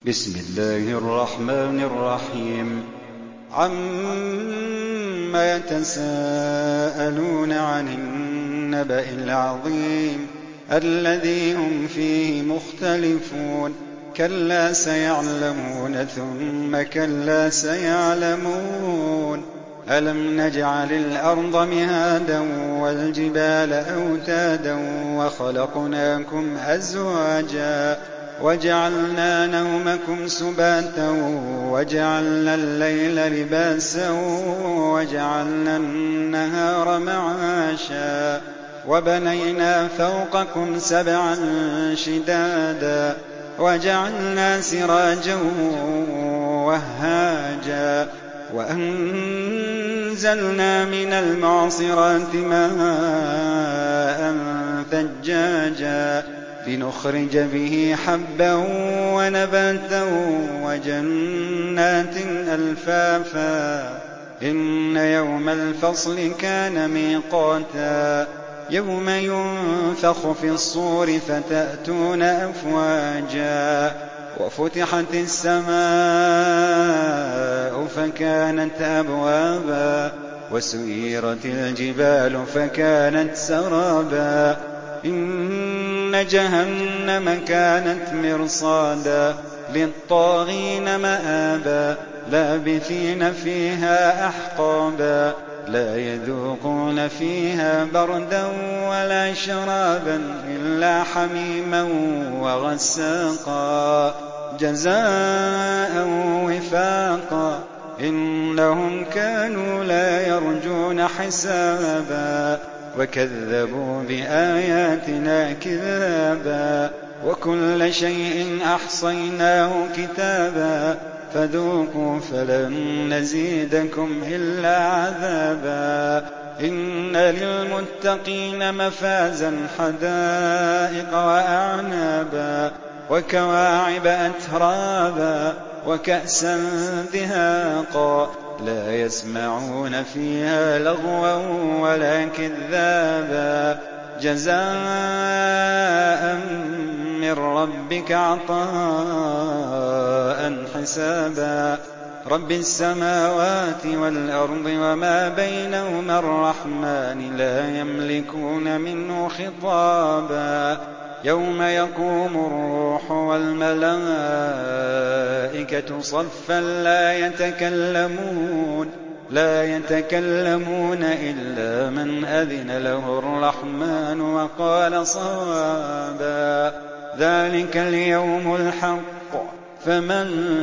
بسم الله الرحمن الرحيم. عما يتساءلون عن النبأ العظيم الذي هم فيه مختلفون. كلا سيعلمون ثم كلا سيعلمون. ألم نجعل الأرض مهادا والجبال أوتادا وخلقناكم أزواجا وجعلنا نومكم سباتا وجعلنا الليل لباسا وجعلنا النهار معاشا وبنينا فوقكم سبعا شدادا وجعلنا سراجا وهاجا وأنزلنا من المعصرات ماء ثجاجا لنخرج به حبا ونباتا وجنات ألفافا. إن يوم الفصل كان ميقاتا يوم ينفخ في الصور فتأتون أفواجا وفتحت السماء فكانت أبوابا وسيرت الجبال فكانت سرابا. إن جهنم كانت مرصادا للطاغين مآبا لابثين فيها أحقابا لا يذوقون فيها بردا ولا شرابا إلا حميما وغساقا جزاء وفاقا. إنهم كانوا لا يرجون حسابا وكذبوا بآياتنا كذابا وكل شيء أحصيناه كتابا فذوقوا فلن نزيدكم إلا عذابا. إن للمتقين مفازا حدائق وأعنابا وكواعب أترابا وكأسا دهاقا لا يسمعون فيها لغوا ولا كذابا جزاء من ربك عطاء حسابا. رب السماوات والأرض وما بينهما الرحمن لا يملكون منه خطابا. يوم يقوم الروح والملائكة صفا لا يتكلمون إلا من أذن له الرحمن وقال صوابا. ذلك اليوم الحق فمن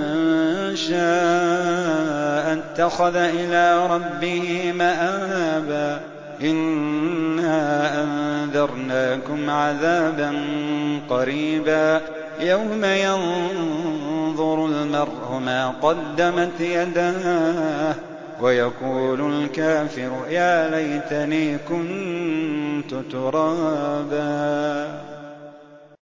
شاء اتخذ إلى ربه مآبا. إنا أنذرناكم عذابا قريبا يوم ينظر المرء ما قدمت يداه ويقول الكافر يا ليتني كنت ترابا.